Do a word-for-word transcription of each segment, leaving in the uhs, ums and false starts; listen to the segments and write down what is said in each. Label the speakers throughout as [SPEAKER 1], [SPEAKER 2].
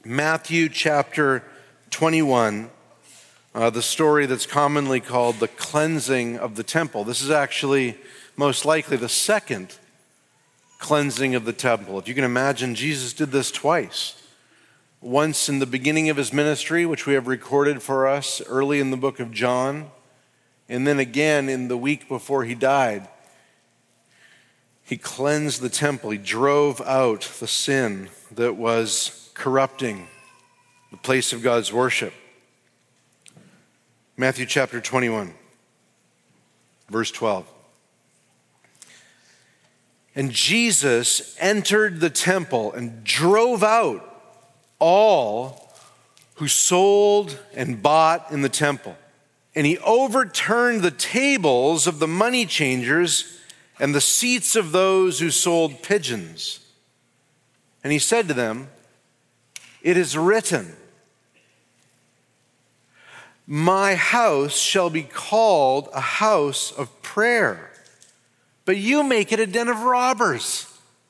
[SPEAKER 1] Matthew chapter twenty-one, uh, the story that's commonly called the cleansing of the temple. This is actually most likely the second cleansing of the temple. If you can imagine, Jesus did this twice. Once in the beginning of his ministry, which we have recorded for us early in the book of John, and then again in the week before he died. He cleansed the temple. He drove out the sin that was corrupting the place of God's worship. Matthew chapter twenty-one, verse twelve. And Jesus entered the temple and drove out all who sold and bought in the temple. And he overturned the tables of the money changers and the seats of those who sold pigeons. And he said to them, "It is written, my house shall be called a house of prayer, but you make it a den of robbers."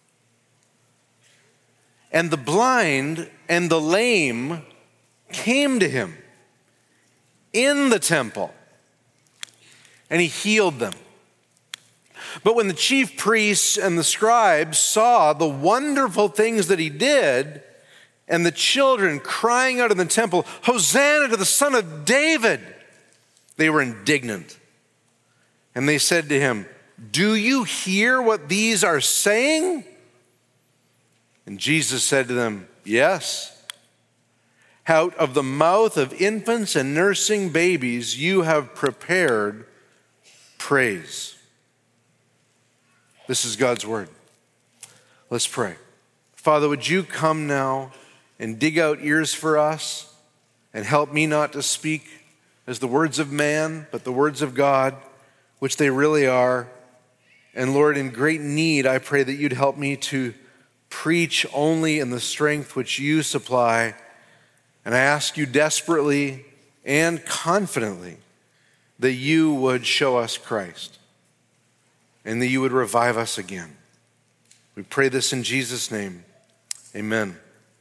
[SPEAKER 1] And the blind and the lame came to him in the temple, and he healed them. But when the chief priests and the scribes saw the wonderful things that he did, and the children crying out in the temple, "Hosanna to the Son of David," they were indignant. And they said to him, "Do you hear what these are saying?" And Jesus said to them, "Yes. Out of the mouth of infants and nursing babies you have prepared praise." This is God's word. Let's pray. Father, would you come now and dig out ears for us and help me not to speak as the words of man, but the words of God, which they really are. And Lord, in great need, I pray that you'd help me to preach only in the strength which you supply. And I ask you desperately and confidently that you would show us Christ and that you would revive us again. We pray this in Jesus' name. Amen.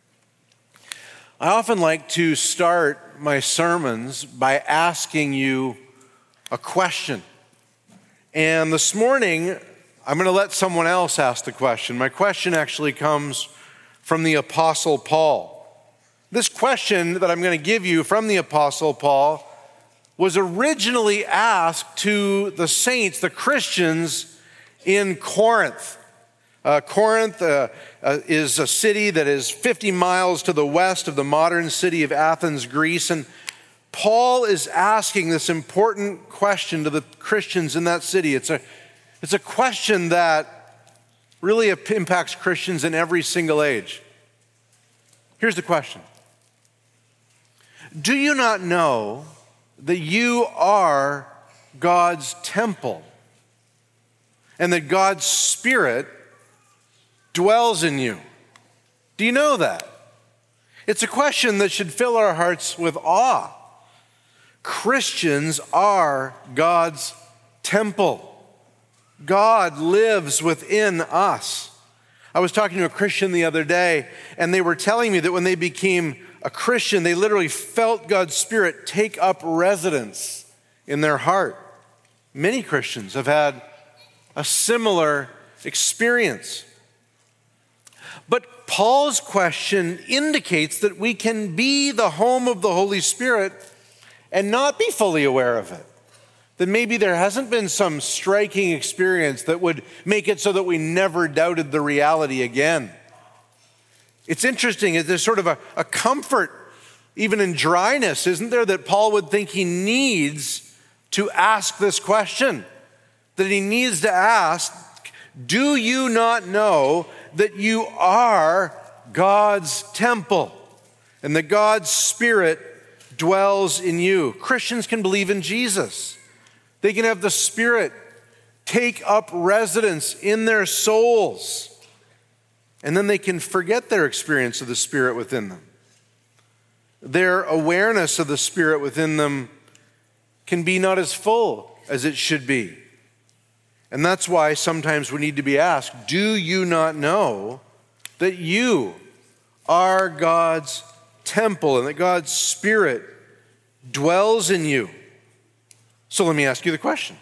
[SPEAKER 1] I often like to start my sermons by asking you a question. And this morning, I'm going to let someone else ask the question. My question actually comes from the Apostle Paul. This question that I'm going to give you from the Apostle Paul was originally asked to the saints, the Christians in Corinth. Uh, Corinth uh, uh, is a city that is fifty miles to the west of the modern city of Athens, Greece. And Paul is asking this important question to the Christians in that city. It's a, it's a question that really impacts Christians in every single age. Here's the question. Do you not know that you are God's temple and that God's Spirit dwells in you? Do you know that? It's a question that should fill our hearts with awe. Christians are God's temple. God lives within us. I was talking to a Christian the other day, and they were telling me that when they became a Christian, they literally felt God's Spirit take up residence in their heart. Many Christians have had a similar experience. But Paul's question indicates that we can be the home of the Holy Spirit and not be fully aware of it. That maybe there hasn't been some striking experience that would make it so that we never doubted the reality again. It's interesting, there's sort of a, a comfort, even in dryness, isn't there, that Paul would think he needs to ask this question. That he needs to ask, do you not know that you are God's temple and that God's Spirit dwells in you? Christians can believe in Jesus. They can have the Spirit take up residence in their souls. And then they can forget their experience of the Spirit within them. Their awareness of the Spirit within them can be not as full as it should be. And that's why sometimes we need to be asked, do you not know that you are God's temple and that God's Spirit dwells in you. So let me ask you the question.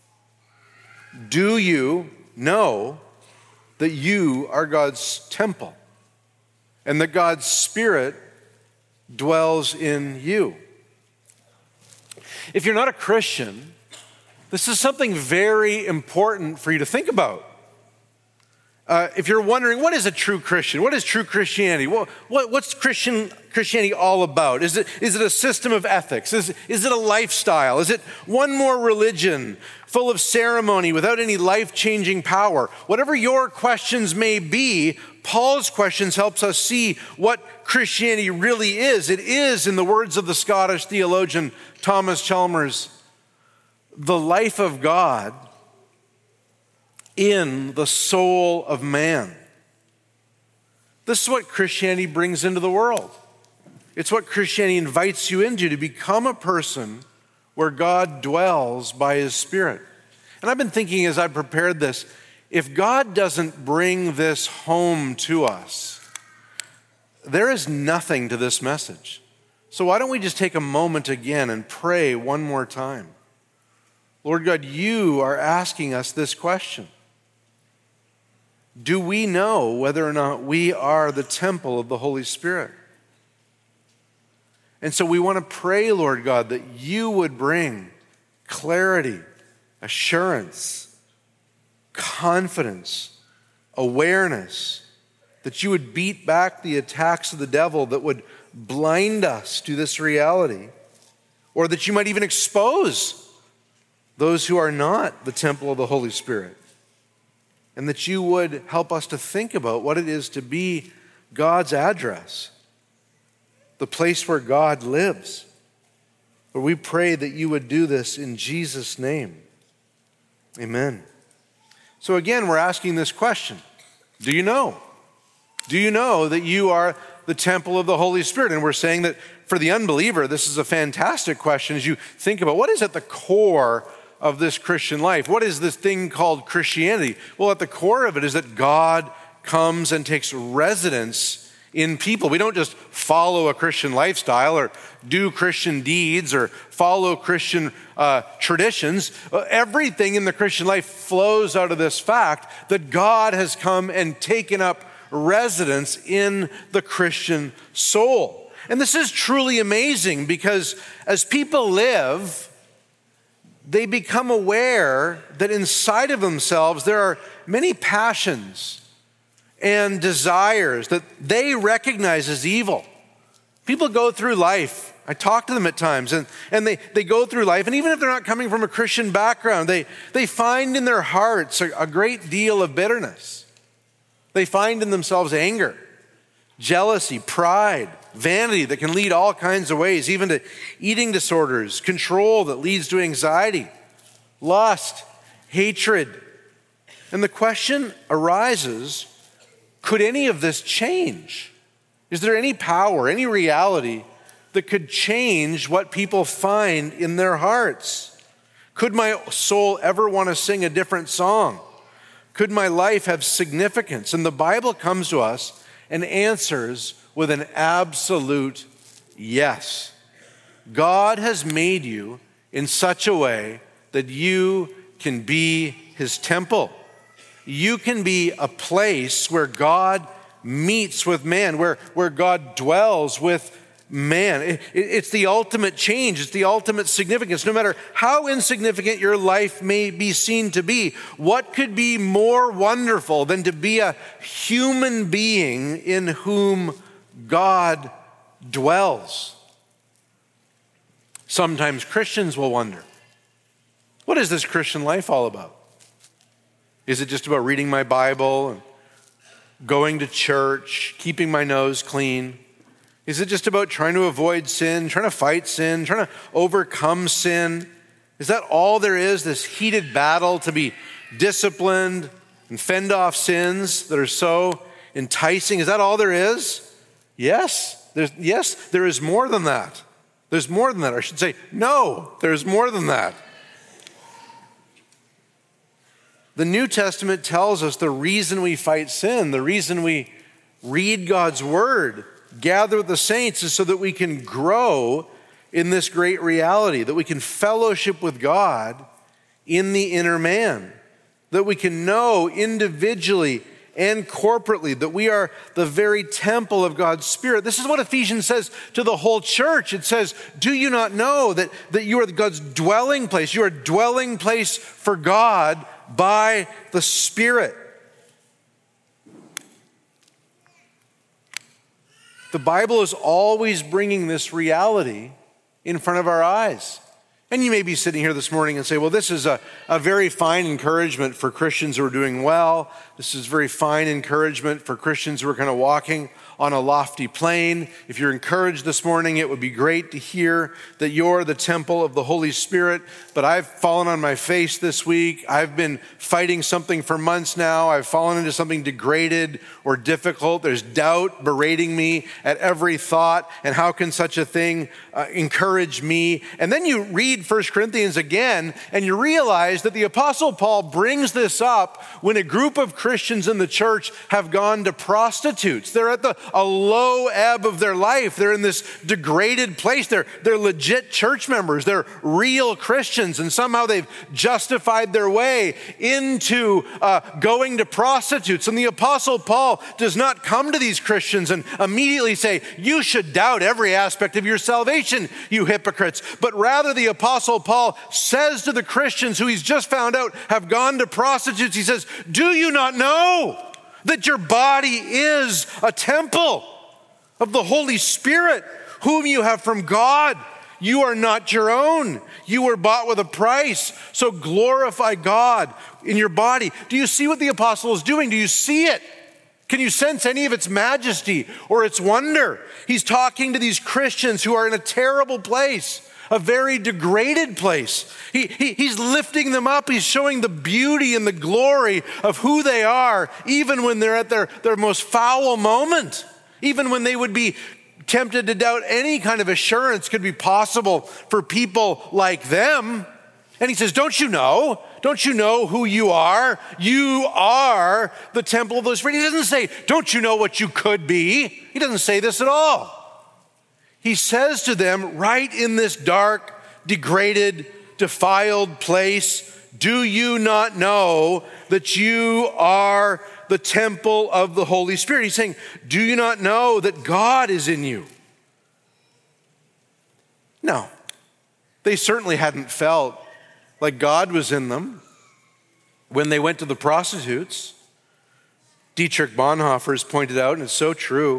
[SPEAKER 1] Do you know that you are God's temple and that God's Spirit dwells in you? If you're not a Christian, this is something very important for you to think about. Uh, if you're wondering, what is a true Christian? What is true Christianity? What, what, what's Christian Christianity all about? Is it, is it a system of ethics? Is, is it a lifestyle? Is it one more religion full of ceremony without any life-changing power? Whatever your questions may be, Paul's questions helps us see what Christianity really is. It is, in the words of the Scottish theologian Thomas Chalmers, the life of God in the soul of man. This is what Christianity brings into the world. It's what Christianity invites you into, to become a person where God dwells by his Spirit. And I've been thinking as I prepared this, if God doesn't bring this home to us, there is nothing to this message. So why don't we just take a moment again and pray one more time? Lord God, you are asking us this question. Do we know whether or not we are the temple of the Holy Spirit? And so we want to pray, Lord God, that you would bring clarity, assurance, confidence, awareness, that you would beat back the attacks of the devil that would blind us to this reality, or that you might even expose those who are not the temple of the Holy Spirit. And that you would help us to think about what it is to be God's address, the place where God lives. But we pray that you would do this in Jesus' name. Amen. So again, we're asking this question. Do you know? Do you know that you are the temple of the Holy Spirit? And we're saying that for the unbeliever, this is a fantastic question as you think about what is at the core of this Christian life. What is this thing called Christianity? Well, at the core of it is that God comes and takes residence in people. We don't just follow a Christian lifestyle or do Christian deeds or follow Christian uh, traditions. Everything in the Christian life flows out of this fact that God has come and taken up residence in the Christian soul. And this is truly amazing because as people live, they become aware that inside of themselves there are many passions and desires that they recognize as evil. People go through life. I talk to them at times, and, and they, they go through life, and even if they're not coming from a Christian background, they, they find in their hearts a, a great deal of bitterness. They find in themselves anger, jealousy, pride, vanity that can lead all kinds of ways, even to eating disorders, control that leads to anxiety, lust, hatred. And the question arises, could any of this change? Is there any power, any reality that could change what people find in their hearts? Could my soul ever want to sing a different song? Could my life have significance? And the Bible comes to us and answers with an absolute yes. God has made you in such a way that you can be his temple. You can be a place where God meets with man, where, where God dwells with man. It, it, it's the ultimate change. It's the ultimate significance. No matter how insignificant your life may be seen to be, what could be more wonderful than to be a human being in whom God dwells? Sometimes Christians will wonder, what is this Christian life all about? Is it just about reading my Bible and going to church, keeping my nose clean? Is it just about trying to avoid sin, trying to fight sin, trying to overcome sin? Is that all there is, this heated battle to be disciplined and fend off sins that are so enticing? Is that all there is? Yes. There's, yes, there is more than that. There's more than that. Or I should say, no, there's more than that. The New Testament tells us the reason we fight sin, the reason we read God's word gather with the saints is so that we can grow in this great reality, that we can fellowship with God in the inner man, that we can know individually and corporately that we are the very temple of God's Spirit. This is what Ephesians says to the whole church. It says, do you not know that, that you are God's dwelling place? You are a dwelling place for God by the Spirit. The Bible is always bringing this reality in front of our eyes. And you may be sitting here this morning and say, well, this is a, a very fine encouragement for Christians who are doing well. This is very fine encouragement for Christians who are kind of walking on a lofty plane. If you're encouraged this morning, it would be great to hear that you're the temple of the Holy Spirit. But I've fallen on my face this week. I've been fighting something for months now. I've fallen into something degraded or difficult. There's doubt berating me at every thought. And how can such a thing uh, encourage me? And then you read First Corinthians again, and you realize that the Apostle Paul brings this up when a group of Christians in the church have gone to prostitutes. They're at the a low ebb of their life. They're in this degraded place. They're, they're legit church members. They're real Christians, and somehow they've justified their way into uh, going to prostitutes. And the Apostle Paul does not come to these Christians and immediately say, you should doubt every aspect of your salvation, you hypocrites. But rather the Apostle Paul says to the Christians who he's just found out have gone to prostitutes, he says, do you not know that your body is a temple of the Holy Spirit, whom you have from God? You are not your own. You were bought with a price. So glorify God in your body. Do you see what the apostle is doing? Do you see it? Can you sense any of its majesty or its wonder? He's talking to these Christians who are in a terrible place, a very degraded place. He, he, he's lifting them up. He's showing the beauty and the glory of who they are, even when they're at their, their most foul moment, even when they would be tempted to doubt any kind of assurance could be possible for people like them. And he says, don't you know? Don't you know who you are? You are the temple of the Spirit. He doesn't say, don't you know what you could be? He doesn't say this at all. He says to them, right in this dark, degraded, defiled place, do you not know that you are the temple of the Holy Spirit? He's saying, do you not know that God is in you? No, they certainly hadn't felt like God was in them when they went to the prostitutes. Dietrich Bonhoeffer has pointed out, and it's so true,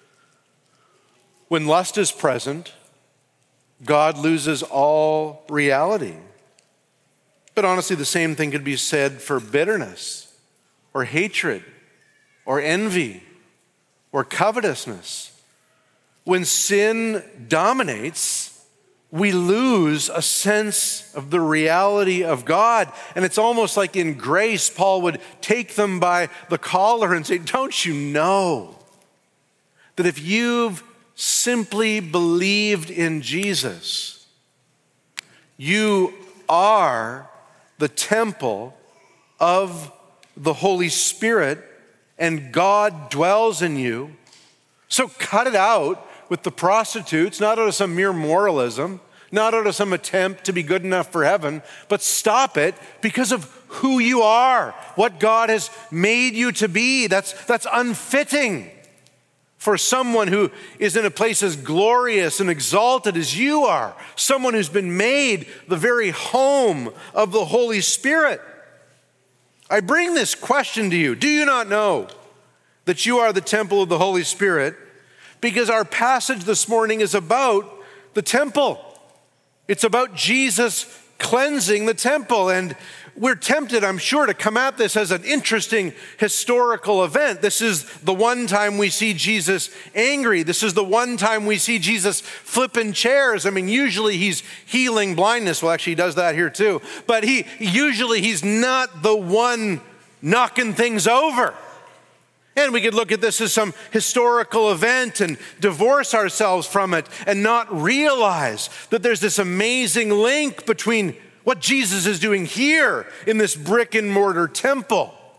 [SPEAKER 1] when lust is present, God loses all reality. But honestly, the same thing could be said for bitterness or hatred or envy or covetousness. When sin dominates, we lose a sense of the reality of God. And it's almost like in grace, Paul would take them by the collar and say, don't you know that if you've simply believed in Jesus, you are the temple of the Holy Spirit, and God dwells in you. So cut it out with the prostitutes, not out of some mere moralism, not out of some attempt to be good enough for heaven, but stop it because of who you are, what God has made you to be. That's, that's unfitting for someone who is in a place as glorious and exalted as you are, someone who's been made the very home of the Holy Spirit. I bring this question to you. Do you not know that you are the temple of the Holy Spirit? Because our passage this morning is about the temple. It's about Jesus cleansing the temple. And we're tempted, I'm sure, to come at this as an interesting historical event. This is the one time we see Jesus angry. This is the one time we see Jesus flipping chairs. I mean, usually he's healing blindness. Well, actually, he does that here too. But he usually he's not the one knocking things over. And we could look at this as some historical event and divorce ourselves from it and not realize that there's this amazing link between what Jesus is doing here in this brick and mortar temple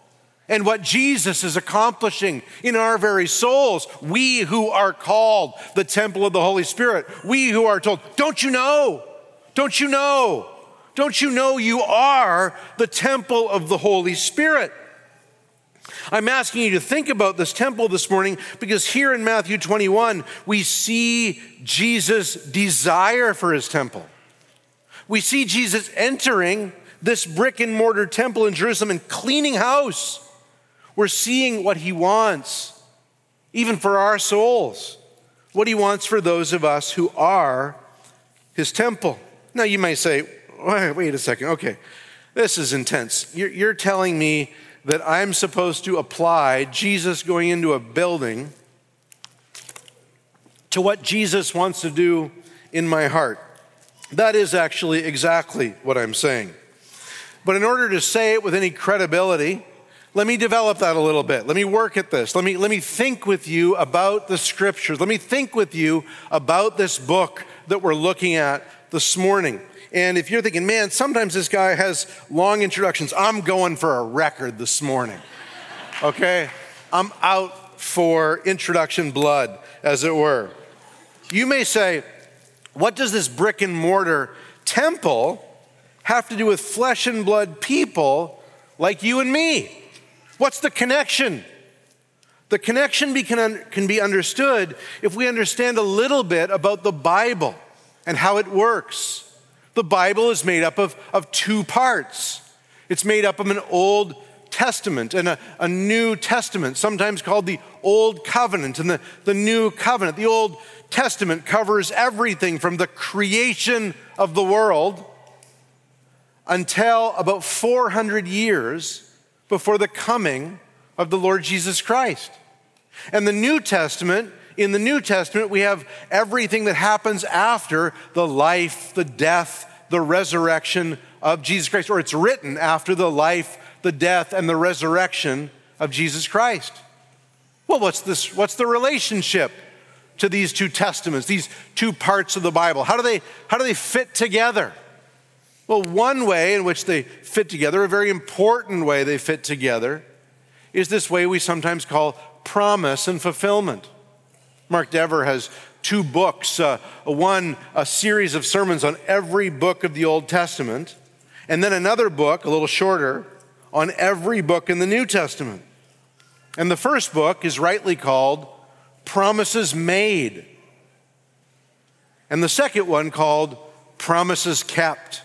[SPEAKER 1] and what Jesus is accomplishing in our very souls. We who are called the temple of the Holy Spirit. We who are told, don't you know? Don't you know? Don't you know you are the temple of the Holy Spirit? I'm asking you to think about this temple this morning because here in Matthew twenty-one, we see Jesus' desire for his temple. We see Jesus entering this brick and mortar temple in Jerusalem and cleaning house. We're seeing what he wants, even for our souls, what he wants for those of us who are his temple. Now you might say, wait, wait a second, okay, this is intense. You're, you're telling me that I'm supposed to apply Jesus going into a building to what Jesus wants to do in my heart. That is actually exactly what I'm saying. But in order to say it with any credibility, let me develop that a little bit. Let me work at this. Let me, let me think with you about the scriptures. Let me think with you about this book that we're looking at this morning. And if you're thinking, man, sometimes this guy has long introductions, I'm going for a record this morning, okay? I'm out for introduction blood, as it were. You may say, what does this brick and mortar temple have to do with flesh and blood people like you and me? What's the connection? The connection can be understood if we understand a little bit about the Bible and how it works. The Bible is made up of, of two parts. It's made up of an Old Testament and a, a New Testament, sometimes called the Old Covenant and the, the New Covenant. The Old Testament covers everything from the creation of the world until about four hundred years before the coming of the Lord Jesus Christ. And the New Testament, in the New Testament, we have everything that happens after the life, the death, the resurrection of Jesus Christ, or it's written after the life, the death, and the resurrection of Jesus Christ. Well, what's this? What's the relationship to these two testaments, these two parts of the Bible? How do they, how do they fit together? Well, one way in which they fit together, a very important way they fit together, is this way we sometimes call promise and fulfillment. Mark Dever has two books, uh, one, a series of sermons on every book of the Old Testament, and then another book, a little shorter, on every book in the New Testament. And the first book is rightly called Promises Made, and the second one called Promises Kept.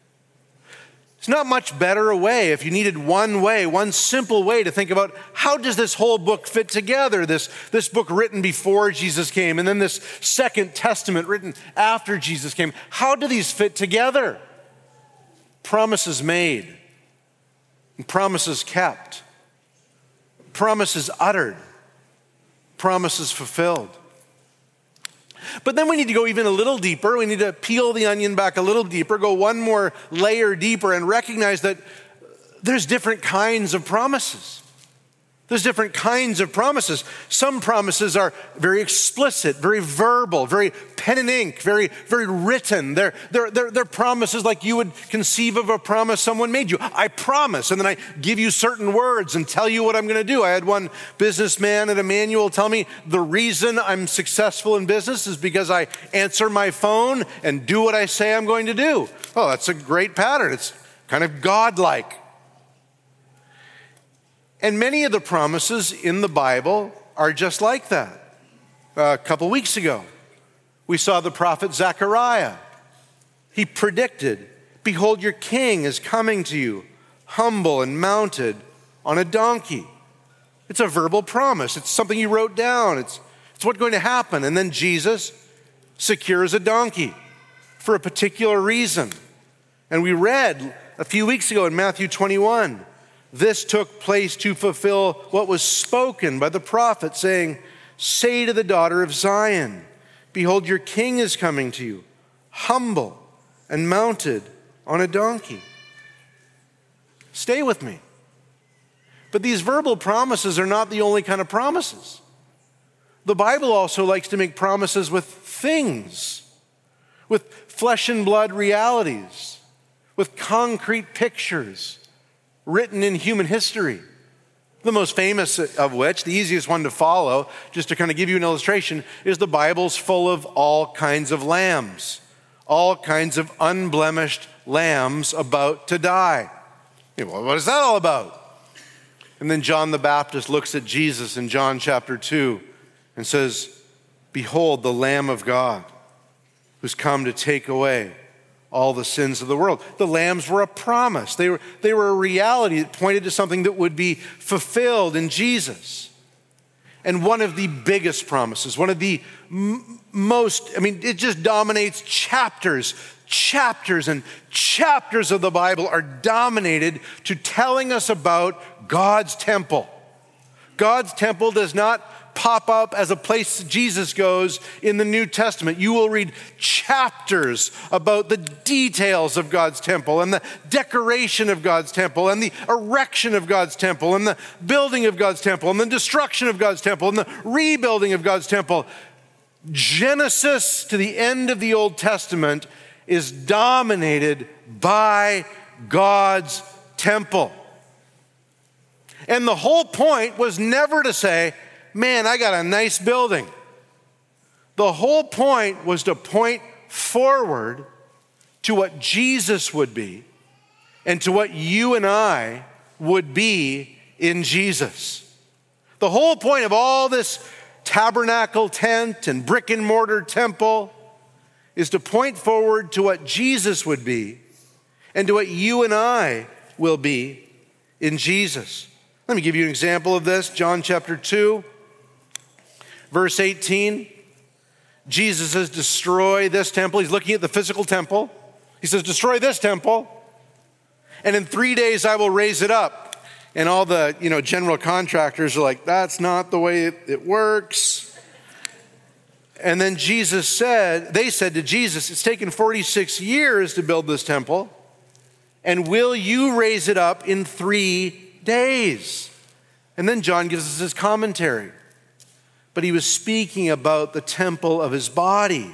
[SPEAKER 1] It's not much better a way, if you needed one way, one simple way to think about how does this whole book fit together, this, this book written before Jesus came, and then this second testament written after Jesus came. How do these fit together? Promises made, and promises kept, promises uttered, promises fulfilled. But then we need to go even a little deeper. We need to peel the onion back a little deeper, go one more layer deeper, and recognize that there's different kinds of promises. There's different kinds of promises. Some promises are very explicit, very verbal, very pen and ink, very, very written. They're, they're, they're, they're promises like you would conceive of a promise someone made you. I promise, and then I give you certain words and tell you what I'm going to do. I had one businessman at Emmanuel tell me the reason I'm successful in business is because I answer my phone and do what I say I'm going to do. Oh, that's a great pattern. It's kind of godlike. And many of the promises in the Bible are just like that. Uh, a couple weeks ago, we saw the prophet Zechariah. He predicted, behold, your king is coming to you, humble and mounted on a donkey. It's a verbal promise. It's something he wrote down. It's, it's what's going to happen. And then Jesus secures a donkey for a particular reason. And we read a few weeks ago in Matthew twenty-one, this took place to fulfill what was spoken by the prophet, saying, say to the daughter of Zion, behold, your king is coming to you, humble and mounted on a donkey. Stay with me. But these verbal promises are not the only kind of promises. The Bible also likes to make promises with things, with flesh and blood realities, with concrete pictures written in human history. The most famous of which, the easiest one to follow, just to kind of give you an illustration, is the Bible's full of all kinds of lambs, all kinds of unblemished lambs about to die. You know, what is that all about? And then John the Baptist looks at Jesus in John chapter two and says, "Behold, the Lamb of God who's come to take away all the sins of the world." The lambs were a promise. They were, they were a reality that pointed to something that would be fulfilled in Jesus. And one of the biggest promises, one of the m- most, I mean, it just dominates chapters, chapters and chapters of the Bible are dominated to telling us about God's temple. God's temple does not pop up as a place Jesus goes in the New Testament. You will read chapters about the details of God's temple and the decoration of God's temple and the erection of God's temple and the building of God's temple and the destruction of God's temple and the rebuilding of God's temple. Genesis to the end of the Old Testament is dominated by God's temple. And the whole point was never to say, "Man, I got a nice building." The whole point was to point forward to what Jesus would be and to what you and I would be in Jesus. The whole point of all this tabernacle tent and brick and mortar temple is to point forward to what Jesus would be and to what you and I will be in Jesus. Let me give you an example of this. John chapter two. Verse eighteen, Jesus says, "Destroy this temple." He's looking at the physical temple. He says, "Destroy this temple, and in three days I will raise it up." And all the, you know, general contractors are like, "That's not the way it, it works." And then Jesus said, they said to Jesus, "It's taken forty-six years to build this temple, and will you raise it up in three days?" And then John gives us his commentary. But he was speaking about the temple of his body.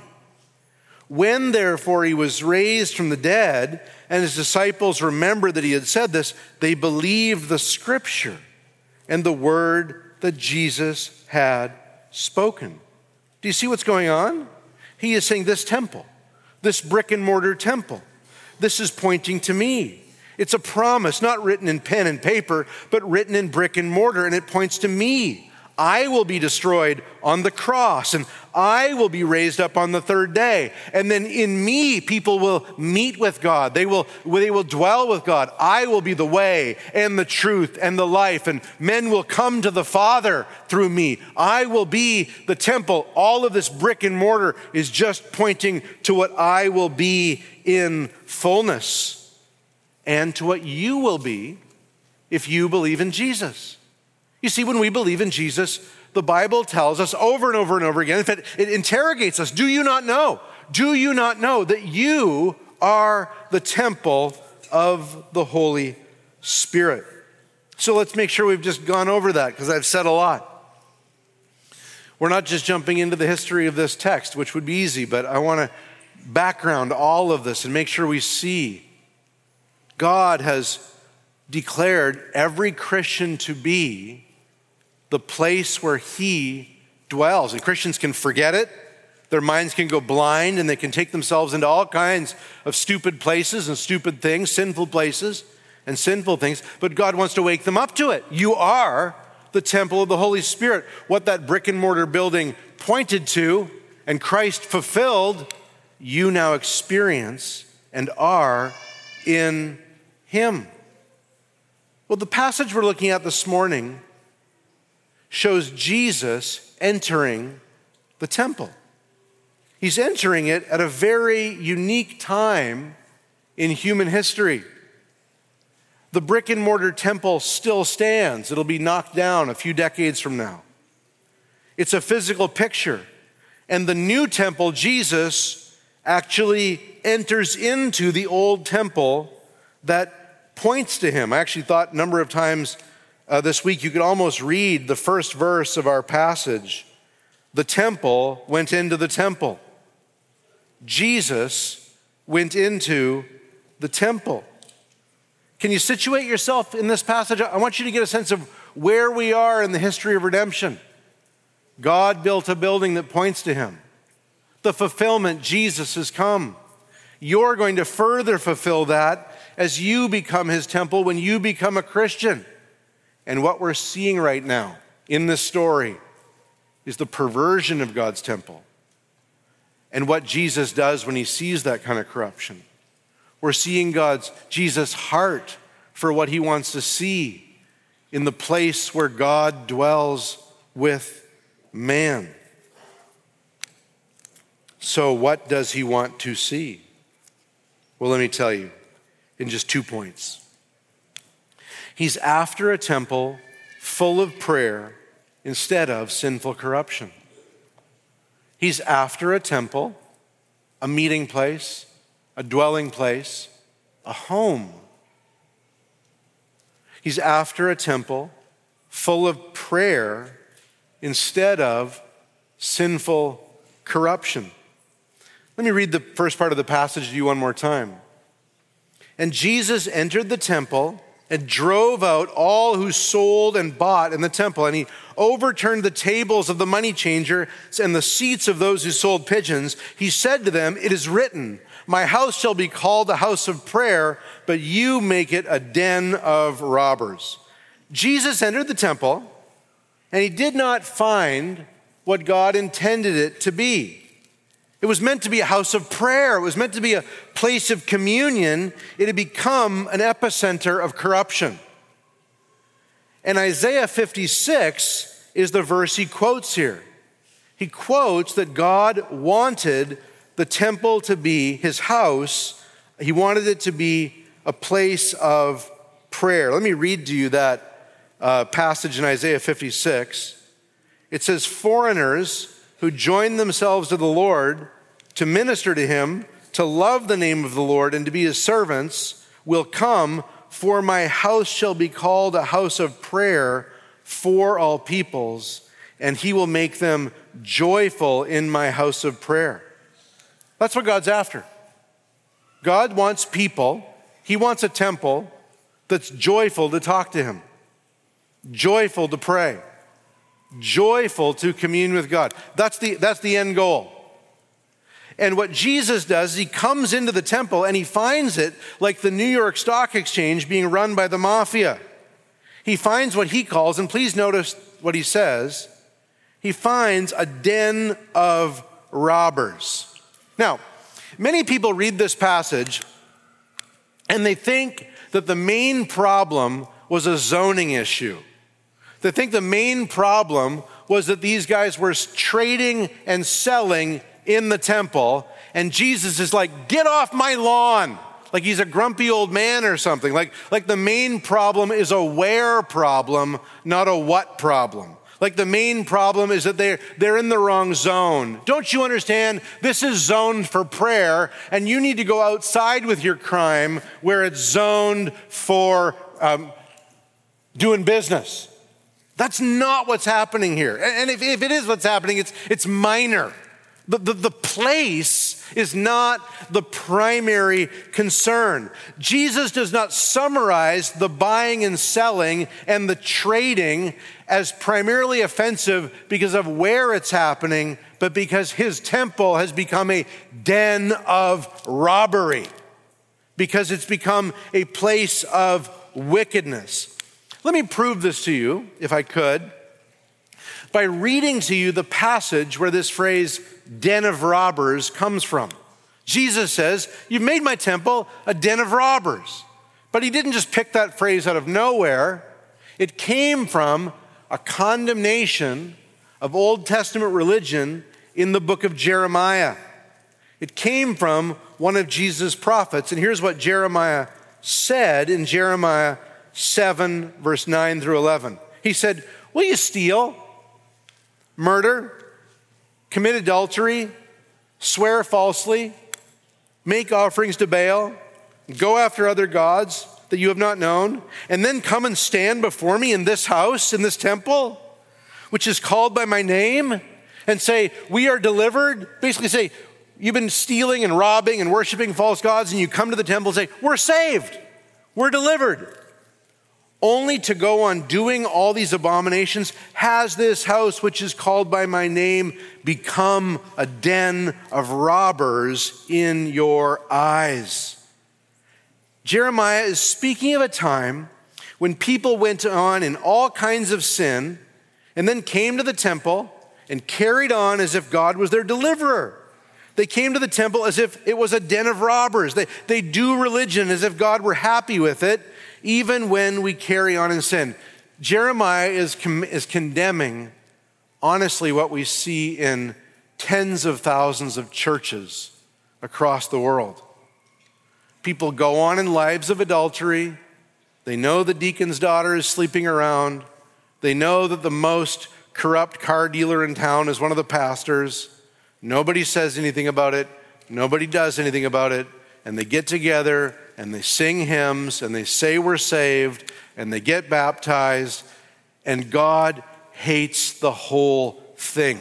[SPEAKER 1] "When therefore he was raised from the dead, and his disciples remembered that he had said this, they believed the scripture and the word that Jesus had spoken." Do you see what's going on? He is saying this temple, this brick and mortar temple, this is pointing to me. It's a promise, not written in pen and paper, but written in brick and mortar, and it points to me. I will be destroyed on the cross, and I will be raised up on the third day. And then in me, people will meet with God. They will, they will dwell with God. I will be the way and the truth and the life, and men will come to the Father through me. I will be the temple. All of this brick and mortar is just pointing to what I will be in fullness and to what you will be if you believe in Jesus. You see, when we believe in Jesus, the Bible tells us over and over and over again, in fact, it interrogates us. Do you not know? Do you not know that you are the temple of the Holy Spirit? So let's make sure we've just gone over that, because I've said a lot. We're not just jumping into the history of this text, which would be easy, but I want to background all of this and make sure we see God has declared every Christian to be the place where he dwells. And Christians can forget it. Their minds can go blind, and they can take themselves into all kinds of stupid places and stupid things, sinful places and sinful things. But God wants to wake them up to it. You are the temple of the Holy Spirit. What that brick and mortar building pointed to and Christ fulfilled, you now experience and are in him. Well, the passage we're looking at this morning shows Jesus entering the temple. He's entering it at a very unique time in human history. The brick and mortar temple still stands. It'll be knocked down a few decades from now. It's a physical picture. And the new temple, Jesus, actually enters into the old temple that points to him. I actually thought a number of times Uh, this week, you could almost read the first verse of our passage. The temple went into the temple. Jesus went into the temple. Can you situate yourself in this passage? I want you to get a sense of where we are in the history of redemption. God built a building that points to him. The fulfillment, Jesus has come. You're going to further fulfill that as you become his temple, when you become a Christian. And what we're seeing right now in this story is the perversion of God's temple and what Jesus does when he sees that kind of corruption. We're seeing God's, Jesus' heart for what he wants to see in the place where God dwells with man. So what does he want to see? Well, let me tell you in just two points. He's after a temple full of prayer instead of sinful corruption. He's after a temple, a meeting place, a dwelling place, a home. He's after a temple full of prayer instead of sinful corruption. Let me read the first part of the passage to you one more time. And Jesus entered the temple and drove out all who sold and bought in the temple. And he overturned the tables of the money changers and the seats of those who sold pigeons. He said to them, "It is written, my house shall be called a house of prayer, but you make it a den of robbers." Jesus entered the temple, and he did not find what God intended it to be. It was meant to be a house of prayer. It was meant to be a place of communion. It had become an epicenter of corruption. And Isaiah fifty-six is the verse he quotes here. He quotes that God wanted the temple to be his house. He wanted it to be a place of prayer. Let me read to you that uh, passage in Isaiah fifty-six. It says, "Foreigners who join themselves to the Lord to minister to him, to love the name of the Lord, and to be his servants, will come, for my house shall be called a house of prayer for all peoples, and he will make them joyful in my house of prayer." That's what God's after. God wants people, he wants a temple that's joyful to talk to him, joyful to pray, joyful to commune with God. That's the, that's the end goal. And what Jesus does is he comes into the temple and he finds it like the New York Stock Exchange being run by the mafia. He finds what he calls, and please notice what he says, he finds a den of robbers. Now, many people read this passage and they think that the main problem was a zoning issue. They think the main problem was that these guys were trading and selling in the temple, and Jesus is like, "Get off my lawn," like he's a grumpy old man or something. Like, like the main problem is a where problem, not a what problem. Like the main problem is that they're, they're in the wrong zone. Don't you understand? This is zoned for prayer, and you need to go outside with your crime where it's zoned for um, doing business. That's not what's happening here. And if, if it is what's happening, it's, it's minor. The, the, the place is not the primary concern. Jesus does not summarize the buying and selling and the trading as primarily offensive because of where it's happening, but because his temple has become a den of robbery, because it's become a place of wickedness. Let me prove this to you, if I could, by reading to you the passage where this phrase, den of robbers, comes from. Jesus says, "You've made my temple a den of robbers." But he didn't just pick that phrase out of nowhere. It came from a condemnation of Old Testament religion in the book of Jeremiah. It came from one of Jesus' prophets. And here's what Jeremiah said in Jeremiah seven, verse nine through eleven. He said, "Will you steal, murder, commit adultery, swear falsely, make offerings to Baal, go after other gods that you have not known, and then come and stand before me in this house, in this temple, which is called by my name, and say, 'We are delivered'?" Basically say, you've been stealing and robbing and worshiping false gods, and you come to the temple and say, "We're saved, we're delivered." only to go on doing all these abominations, has this house which is called by my name become a den of robbers in your eyes? Jeremiah is speaking of a time when people went on in all kinds of sin and then came to the temple and carried on as if God was their deliverer. They came to the temple as if it was a den of robbers. They, they do religion as if God were happy with it, even when we carry on in sin. Jeremiah is, com- is condemning, honestly, what we see in tens of thousands of churches across the world. People go on in lives of adultery. They know the deacon's daughter is sleeping around. They know that the most corrupt car dealer in town is one of the pastors. Nobody says anything about it. Nobody does anything about it. And they get together and they sing hymns and they say we're saved and they get baptized, and God hates the whole thing.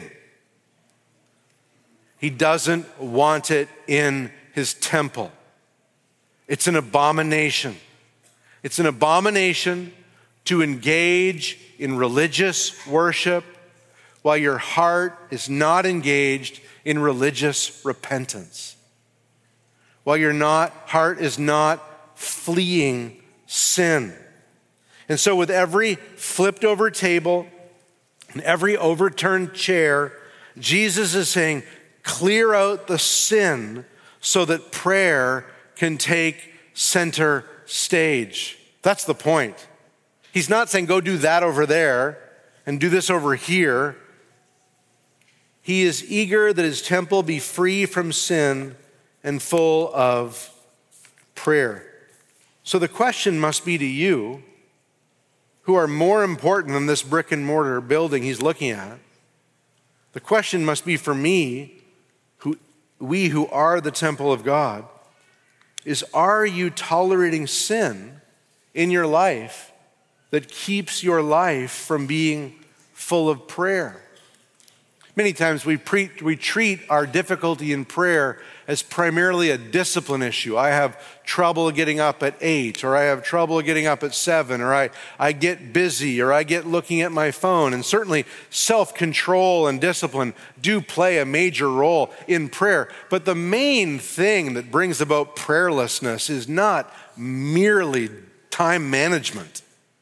[SPEAKER 1] He doesn't want it in his temple. It's an abomination. It's an abomination to engage in religious worship while your heart is not engaged in religious repentance. While your not, heart is not fleeing sin. And so with every flipped over table and every overturned chair, Jesus is saying, clear out the sin so that prayer can take center stage. That's the point. He's not saying go do that over there and do this over here. He is eager that his temple be free from sin and full of prayer. So the question must be to you, who are more important than this brick and mortar building he's looking at. The question must be for me, who we who are the temple of God, is are you tolerating sin in your life that keeps your life from being full of prayer? Many times we, pre- we treat our difficulty in prayer as primarily a discipline issue. I have trouble getting up at eight, or I have trouble getting up at seven, or I, I get busy, or I get looking at my phone. And certainly self-control and discipline do play a major role in prayer. But the main thing that brings about prayerlessness is not merely time management.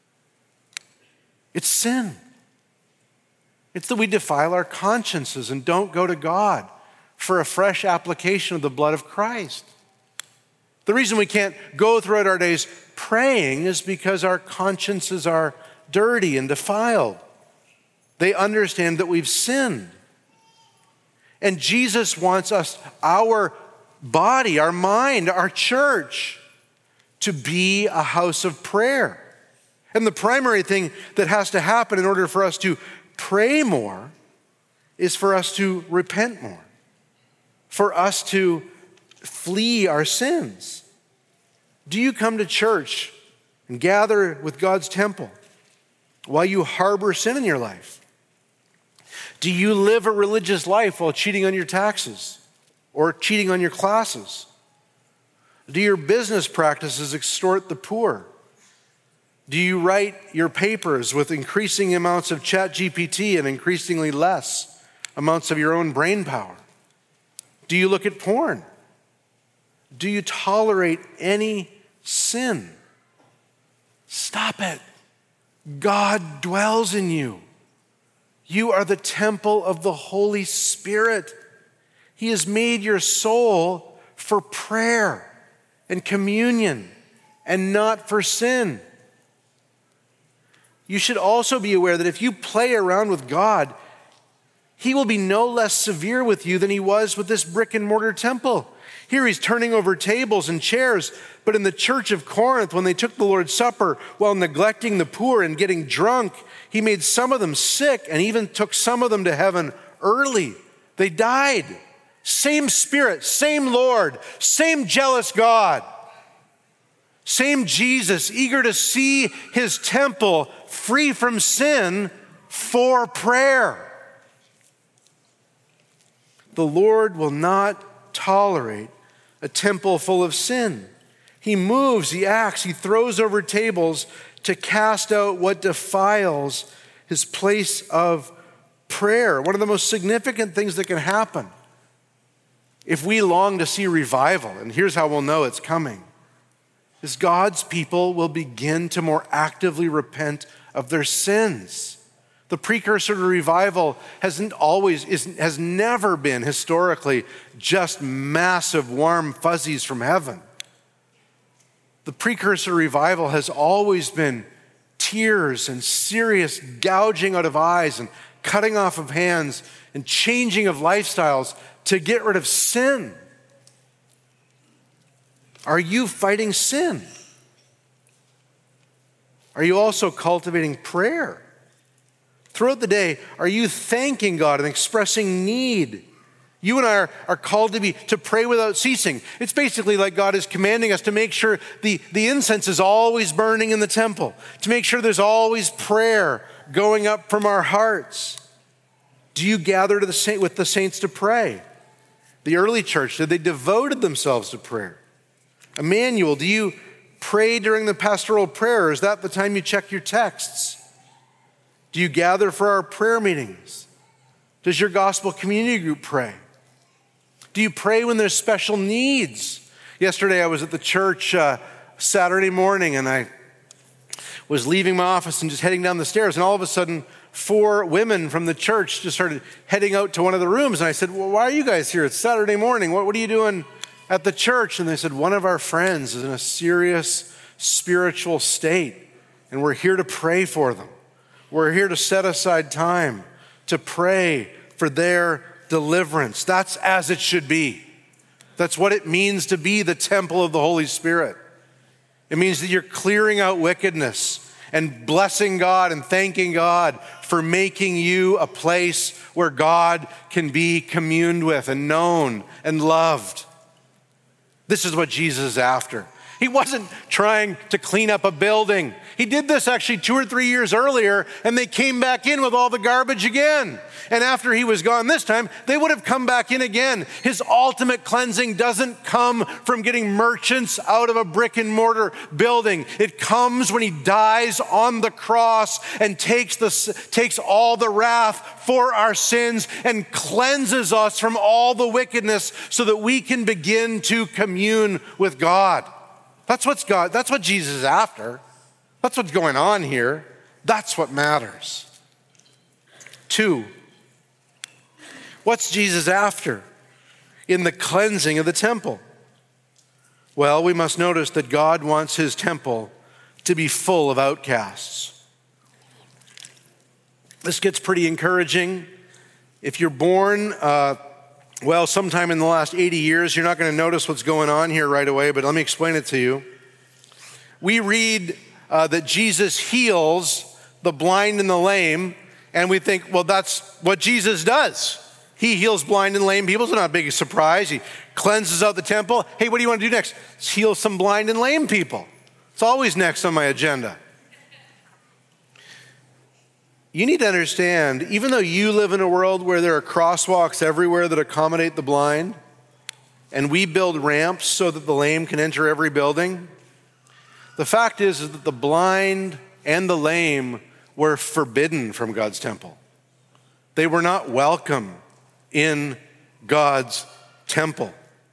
[SPEAKER 1] It's sin. It's that we defile our consciences and don't go to God for a fresh application of the blood of Christ. The reason we can't go throughout our days praying is because our consciences are dirty and defiled. They understand that we've sinned. And Jesus wants us, our body, our mind, our church, to be a house of prayer. And the primary thing that has to happen in order for us to pray more is for us to repent more, for us to flee our sins. Do you come to church and gather with God's temple while you harbor sin in your life? Do you live a religious life while cheating on your taxes or cheating on your classes? Do your business practices extort the poor? Do you write your papers with increasing amounts of Chat G P T and increasingly less amounts of your own brain power? Do you look at porn? Do you tolerate any sin? Stop it. God dwells in you. You are the temple of the Holy Spirit. He has made your soul for prayer and communion and not for sin. You should also be aware that if you play around with God, he will be no less severe with you than he was with this brick and mortar temple. Here he's turning over tables and chairs, but in the church of Corinth, when they took the Lord's Supper while neglecting the poor and getting drunk, he made some of them sick and even took some of them to heaven early. They died. Same Spirit, same Lord, same jealous God. Same Jesus, eager to see his temple free from sin for prayer. The Lord will not tolerate a temple full of sin. He moves, he acts, he throws over tables to cast out what defiles his place of prayer. One of the most significant things that can happen if we long to see revival, and here's how we'll know it's coming, is God's people will begin to more actively repent of their sins. The precursor to revival hasn't always, is, has never been historically just massive warm fuzzies from heaven. The precursor to revival has always been tears and serious gouging out of eyes and cutting off of hands and changing of lifestyles to get rid of sin. Are you fighting sin? Are you also cultivating prayer? Throughout the day, are you thanking God and expressing need? You and I are, are called to be to pray without ceasing. It's basically like God is commanding us to make sure the, the incense is always burning in the temple, to make sure there's always prayer going up from our hearts. Do you gather to the saint, with the saints to pray? The early church, did they devoted themselves to prayer? Emmanuel, do you pray during the pastoral prayer? Or is that the time you check your texts? Do you gather for our prayer meetings? Does your gospel community group pray? Do you pray when there's special needs? Yesterday I was at the church uh, Saturday morning, and I was leaving my office and just heading down the stairs, and all of a sudden four women from the church just started heading out to one of the rooms. And I said, well, why are you guys here? It's Saturday morning. What, what are you doing at the church? And they said, one of our friends is in a serious spiritual state, and we're here to pray for them. We're here to set aside time to pray for their deliverance. That's as it should be. That's what it means to be the temple of the Holy Spirit. It means that you're clearing out wickedness and blessing God and thanking God for making you a place where God can be communed with and known and loved. This is what Jesus is after. He wasn't trying to clean up a building. He did this actually two or three years earlier, and they came back in with all the garbage again. And after he was gone this time, they would have come back in again. His ultimate cleansing doesn't come from getting merchants out of a brick and mortar building. It comes when he dies on the cross and takes, the, takes all the wrath for our sins and cleanses us from all the wickedness so that we can begin to commune with God. That's what's God, that's what Jesus is after. That's what's going on here. That's what matters. Two, what's Jesus after in the cleansing of the temple? Well, we must notice that God wants his temple to be full of outcasts. This gets pretty encouraging. If you're born, uh, well, sometime in the last eighty years, you're not going to notice what's going on here right away, but let me explain it to you. We read uh, that Jesus heals the blind and the lame, and we think, well, that's what Jesus does. He heals blind and lame people. It's not a big surprise. He cleanses out the temple. Hey, what do you want to do next? Let's heal some blind and lame people. It's always next on my agenda. You need to understand, even though you live in a world where there are crosswalks everywhere that accommodate the blind, and we build ramps so that the lame can enter every building, the fact is, is that the blind and the lame were forbidden from God's temple. They were not welcome in God's temple.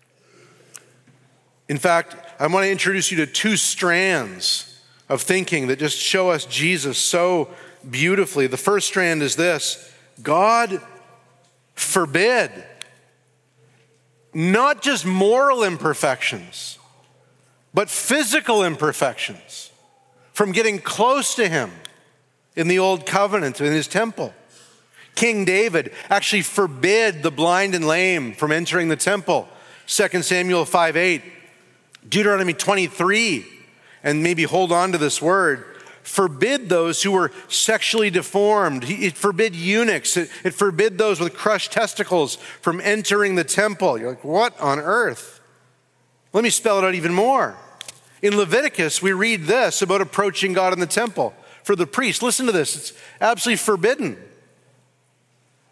[SPEAKER 1] In fact, I want to introduce you to two strands of thinking that just show us Jesus so beautifully. The first strand is this: God forbid not just moral imperfections, but physical imperfections from getting close to him in the old covenant, in his temple. King David actually forbid the blind and lame from entering the temple. Second Samuel five eight, Deuteronomy twenty-three, and maybe hold on to this word, forbid those who were sexually deformed. It forbid eunuchs. It, it forbid those with crushed testicles from entering the temple. You're like, what on earth? Let me spell it out even more. In Leviticus, we read this about approaching God in the temple. For the priest, listen to this. It's absolutely forbidden.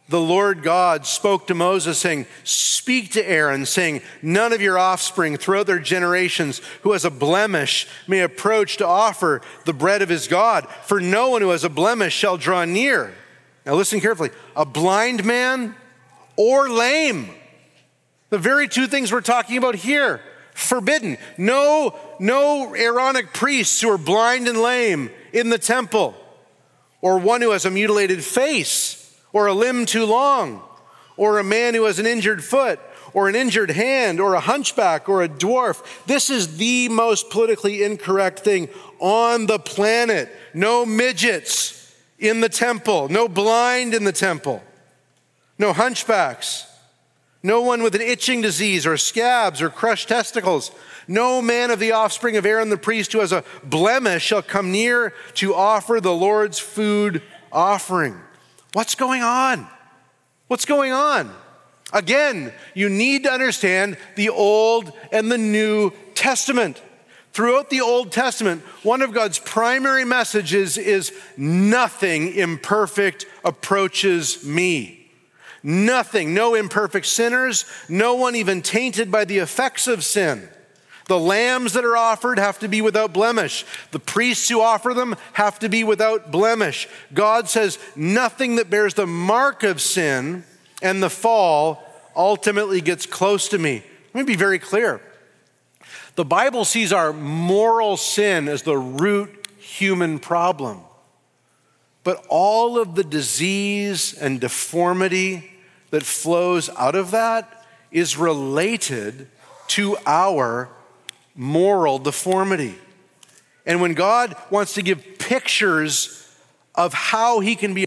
[SPEAKER 1] the Lord God spoke to Moses, saying, speak to Aaron, saying, none of your offspring throughout their generations who has a blemish may approach to offer the bread of his God. For no one who has a blemish shall draw near. Now listen carefully. A blind man or lame. The very two things we're talking about here. Forbidden. No, no Aaronic priests who are blind and lame in the temple. Or one who has a mutilated face. Or a limb too long, or a man who has an injured foot, or an injured hand, or a hunchback, or a dwarf. This is the most politically incorrect thing on the planet. No midgets in the temple, no blind in the temple, no hunchbacks, no one with an itching disease, or scabs, or crushed testicles. No man of the offspring of Aaron the priest who has a blemish shall come near to offer the Lord's food offering. What's going on? What's going on? Again, you need to understand the Old and the New Testament. Throughout the Old Testament, one of God's primary messages is nothing imperfect approaches me. Nothing, no imperfect sinners, no one even tainted by the effects of sin. The lambs that are offered have to be without blemish. The priests who offer them have to be without blemish. God says nothing that bears the mark of sin and the fall ultimately gets close to me. Let me be very clear. The Bible sees our moral sin as the root human problem. But all of the disease and deformity that flows out of that is related to our moral deformity. And when God wants to give pictures of how he can be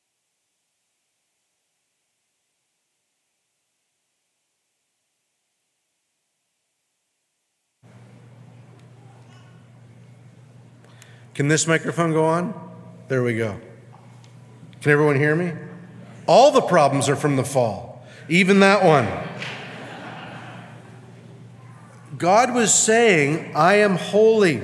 [SPEAKER 1] Can this microphone go on? There we go. Can everyone hear me? All the problems are from the fall, even that one. God was saying, I am holy.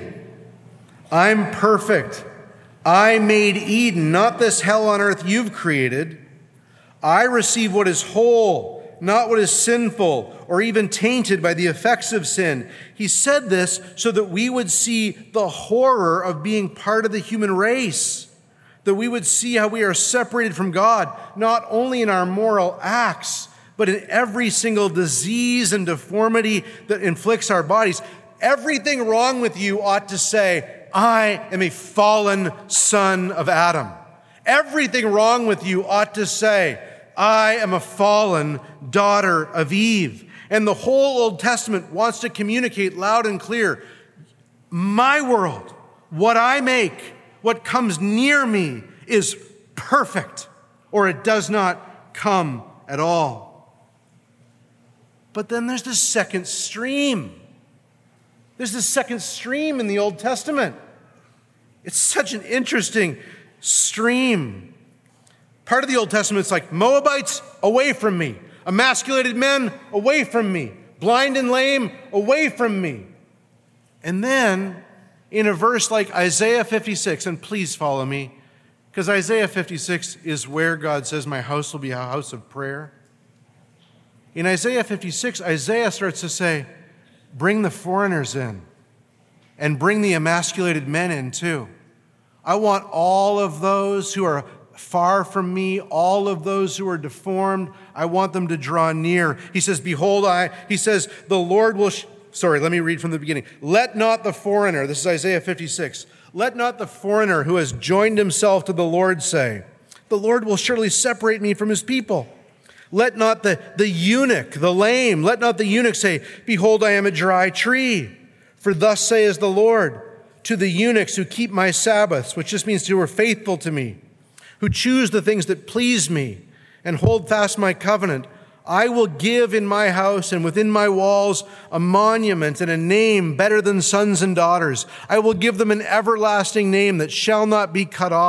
[SPEAKER 1] I'm perfect. I made Eden, not this hell on earth you've created. I receive what is whole, not what is sinful or even tainted by the effects of sin. He said this so that we would see the horror of being part of the human race, that we would see how we are separated from God, not only in our moral acts, but in every single disease and deformity that inflicts our bodies. Everything wrong with you ought to say, I am a fallen son of Adam. Everything wrong with you ought to say, I am a fallen daughter of Eve. And the whole Old Testament wants to communicate loud and clear, my world, what I make, what comes near me is perfect, or it does not come at all. But then there's the second stream. There's the second stream in the Old Testament. It's such an interesting stream. Part of the Old Testament is like, Moabites, away from me. Emasculated men, away from me. Blind and lame, away from me. And then, in a verse like Isaiah fifty-six, and please follow me, because Isaiah fifty-six is where God says, my house will be a house of prayer. In Isaiah fifty-six, Isaiah starts to say, bring the foreigners in and bring the emasculated men in too. I want all of those who are far from me, all of those who are deformed, I want them to draw near. He says, behold, I, he says, the Lord will, sh- sorry, let me read from the beginning. Let not the foreigner, this is Isaiah fifty-six, let not the foreigner who has joined himself to the Lord say, the Lord will surely separate me from his people. Let not the, the eunuch, the lame, let not the eunuch say, behold, I am a dry tree. For thus says the Lord to the eunuchs who keep my Sabbaths, which just means who are faithful to me, who choose the things that please me and hold fast my covenant, I will give in my house and within my walls a monument and a name better than sons and daughters. I will give them an everlasting name that shall not be cut off.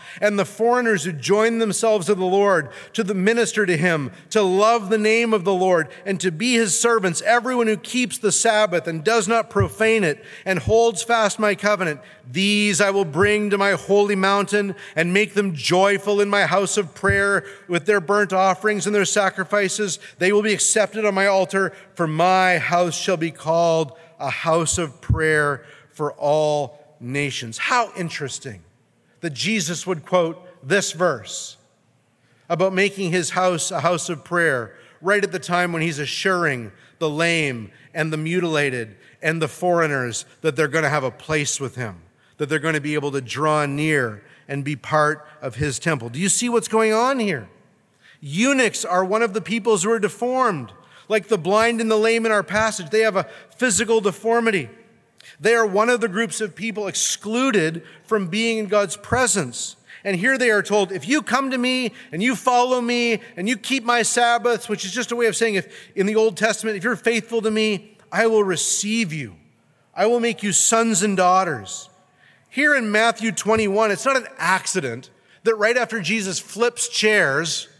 [SPEAKER 1] and the foreigners who join themselves to the Lord, to the minister to him, to love the name of the Lord, and to be his servants, everyone who keeps the Sabbath and does not profane it, and holds fast my covenant, these I will bring to my holy mountain and make them joyful in my house of prayer with their burnt offerings and their sacrifices. They will be accepted on my altar, for my house shall be called a house of prayer for all nations. How interesting that Jesus would quote this verse about making his house a house of prayer right at the time when he's assuring the lame and the mutilated and the foreigners that they're going to have a place with him, that they're going to be able to draw near and be part of his temple. Do you see what's going on here? Eunuchs are one of the peoples who are deformed. Like the blind and the lame in our passage, they have a physical deformity. They are one of the groups of people excluded from being in God's presence. And here they are told, if you come to me and you follow me and you keep my Sabbaths, which is just a way of saying, if in the Old Testament, if you're faithful to me, I will receive you. I will make you sons and daughters. Here in Matthew twenty-one, it's not an accident that right after Jesus flips chairs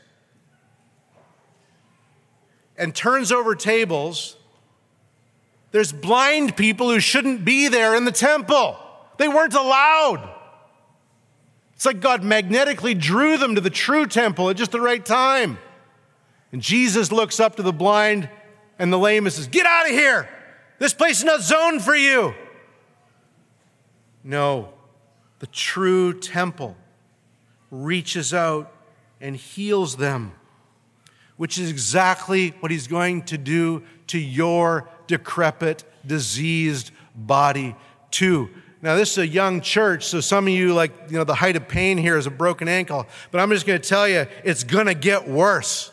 [SPEAKER 1] and turns over tables, there's blind people who shouldn't be there in the temple. They weren't allowed. It's like God magnetically drew them to the true temple at just the right time. And Jesus looks up to the blind and the lame and says, get out of here. This place is not zoned for you. No, the true temple reaches out and heals them, which is exactly what he's going to do to your decrepit, diseased body too. Now, this is a young church, so some of you, like, you know, the height of pain here is a broken ankle. But I'm just going to tell you, it's going to get worse.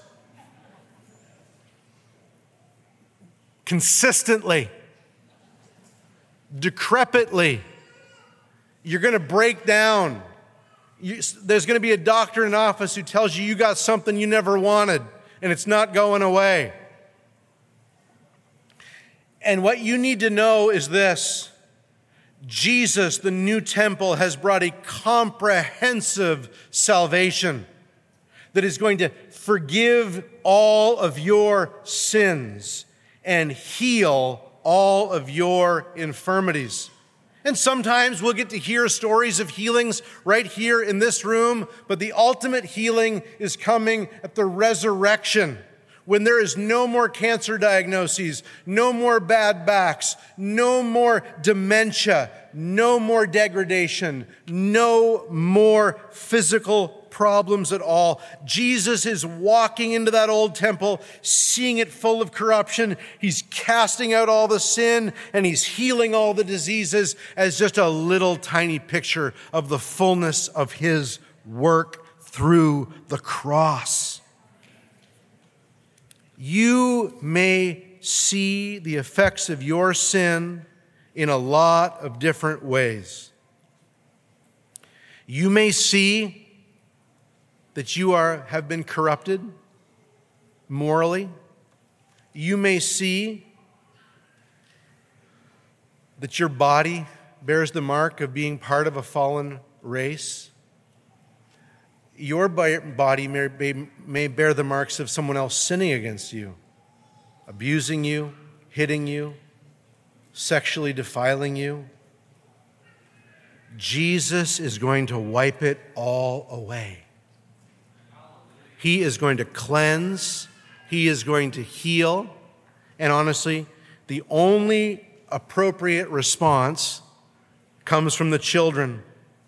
[SPEAKER 1] Consistently. Decrepitly. You're going to break down. You, there's going to be a doctor in office who tells you you got something you never wanted, and it's not going away. And what you need to know is this. Jesus, the new temple, has brought a comprehensive salvation that is going to forgive all of your sins and heal all of your infirmities. And sometimes we'll get to hear stories of healings right here in this room, but the ultimate healing is coming at the resurrection, when there is no more cancer diagnoses, no more bad backs, no more dementia, no more degradation, no more physical problems at all. Jesus is walking into that old temple, seeing it full of corruption. He's casting out all the sin, and he's healing all the diseases as just a little tiny picture of the fullness of his work through the cross. You may see the effects of your sin in a lot of different ways. You may see that you are have been corrupted morally. You may see that your body bears the mark of being part of a fallen race. Your body may bear the marks of someone else sinning against you, abusing you, hitting you, sexually defiling you. Jesus is going to wipe it all away. He is going to cleanse. He is going to heal. And honestly, the only appropriate response comes from the children.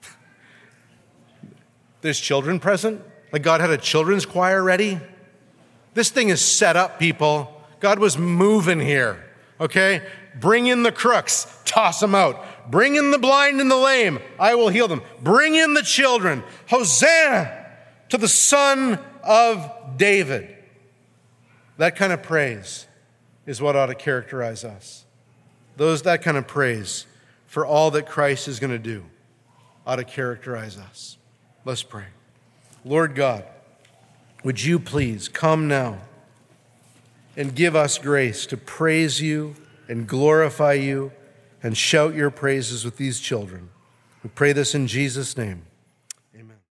[SPEAKER 1] There's children present? Like God had a children's choir ready? This thing is set up, people. God was moving here, okay? Bring in the crooks, toss them out. Bring in the blind and the lame, I will heal them. Bring in the children. Hosanna to the Son of David. That kind of praise is what ought to characterize us. Those, that kind of praise for all that Christ is going to do ought to characterize us. Let's pray. Lord God, would you please come now and give us grace to praise you and glorify you and shout your praises with these children. We pray this in Jesus' name.